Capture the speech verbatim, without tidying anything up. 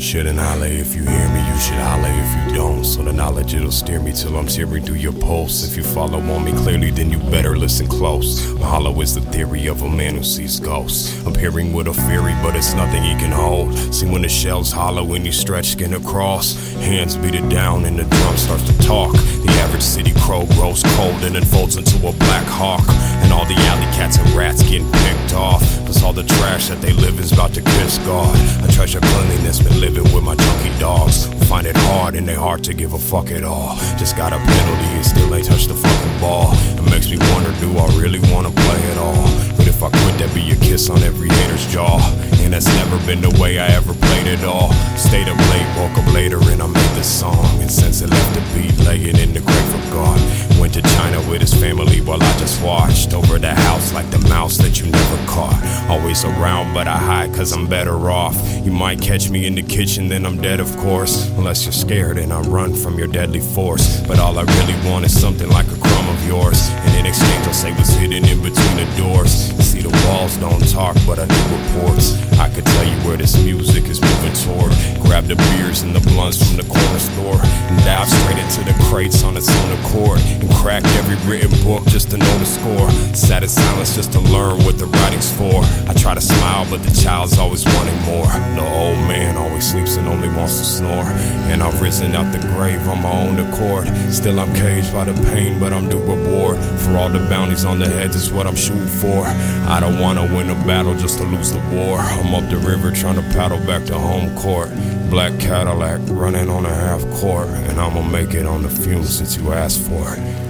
shouldn't holler if you hear me, you should holler if you don't. So the knowledge it'll steer me till I'm tearing through your pulse. If you follow on me clearly, then you better listen close. Mahalo is the theory of a man who sees ghosts, appearing with a fury, but it's nothing he can hold. See, when the shell's hollow when you stretch skin across, hands beat it down and the drum starts to talk. The average city crow grows cold and then folds into a black hawk, and all the alley cats and rats getting picked off. Plus all the trash that they live is about to kiss God. I treasure cleanliness, been living with my junkie dogs. Find it hard and they hard to give a fuck at all. Just got a penalty and still ain't touched the fucking ball. It makes me wonder, do I really wanna play it all? But if I quit, that'd be a kiss on every hater's jaw. And that's never been the way I ever played it all. Stayed up late, woke up later and I made this song. And since it left the beat laying in the grave of God, went to China with his family while I just watched over the house like the mouse that you never caught. Always around but I hide cause I'm better off. You might catch me in the kitchen, then I'm dead of course. Unless you're scared and I run from your deadly force. But all I really want is something like a crumb of yours, and in exchange I'll say what's hidden in between the doors. See, the walls don't talk but I do reports. I could tell you where this music is moving toward. Grab the beers and the blunts from the corner store and dive straight into the crates on its own accord, and crack every written book just to know the score. Sat in silence just to learn what the writing's for. I try to smile but the child's always wanting more. The old man always sleeps and only wants to snore, and I've risen out the grave on my own accord. Still I'm caged by the pain but I'm due reward for all the bounties on the heads is what I'm shooting for. I don't wanna win a battle just to lose the war. I'm up the river trying to paddle back to home court. Black Cadillac running on a half court, and I'ma make it on the fumes that you asked for.